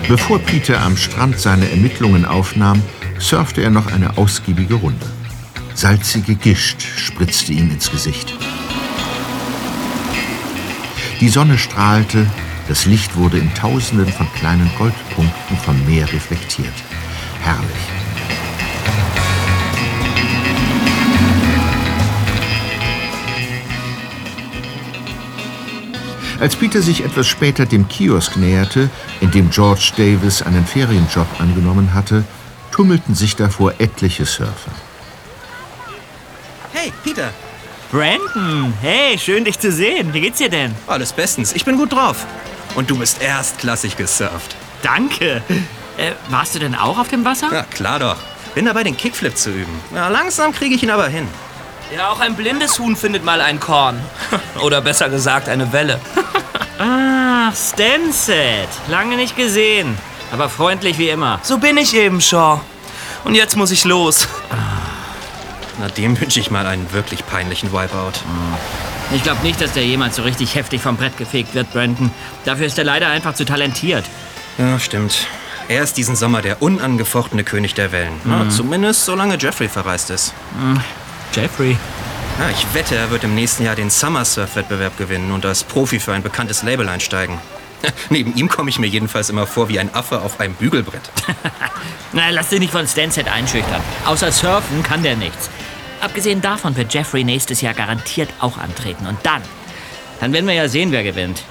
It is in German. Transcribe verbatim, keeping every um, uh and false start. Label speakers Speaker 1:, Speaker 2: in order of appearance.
Speaker 1: Bevor Peter am Strand seine Ermittlungen aufnahm, surfte er noch eine ausgiebige Runde. Salzige Gischt spritzte ihm ins Gesicht. Die Sonne strahlte, das Licht wurde in Tausenden von kleinen Goldpunkten vom Meer reflektiert. Herrlich. Als Peter sich etwas später dem Kiosk näherte, in dem George Davis einen Ferienjob angenommen hatte, tummelten sich davor etliche Surfer.
Speaker 2: Hey, Peter.
Speaker 3: Brandon, hey, schön dich zu sehen. Wie geht's dir denn?
Speaker 2: Alles bestens, ich bin gut drauf. Und du bist erstklassig gesurft.
Speaker 3: Danke. Äh, warst du denn auch auf dem Wasser?
Speaker 2: Ja, klar doch. Bin dabei, den Kickflip zu üben. Ja, langsam kriege ich ihn aber hin.
Speaker 4: Ja, auch ein blindes Huhn findet mal ein Korn. Oder besser gesagt, eine Welle.
Speaker 3: Ah, Stansett. Lange nicht gesehen. Aber freundlich wie immer.
Speaker 4: So bin ich eben, Shaw. Und jetzt muss ich los.
Speaker 2: Na, dem wünsche ich mal einen wirklich peinlichen Wipeout.
Speaker 3: Ich glaube nicht, dass der jemals so richtig heftig vom Brett gefegt wird, Brandon. Dafür ist er leider einfach zu talentiert.
Speaker 2: Ja, stimmt. Er ist diesen Sommer der unangefochtene König der Wellen. Mhm. Na, zumindest solange Jeffrey verreist ist.
Speaker 3: Mhm. Jeffrey?
Speaker 2: Ja, ich wette, er wird im nächsten Jahr den Summer Surf-Wettbewerb gewinnen und als Profi für ein bekanntes Label einsteigen. Neben ihm komme ich mir jedenfalls immer vor wie ein Affe auf einem Bügelbrett.
Speaker 3: Na, lass dich nicht von Stansett einschüchtern. Außer Surfen kann der nichts. Abgesehen davon wird Jeffrey nächstes Jahr garantiert auch antreten. Und dann, dann werden wir ja sehen, wer gewinnt.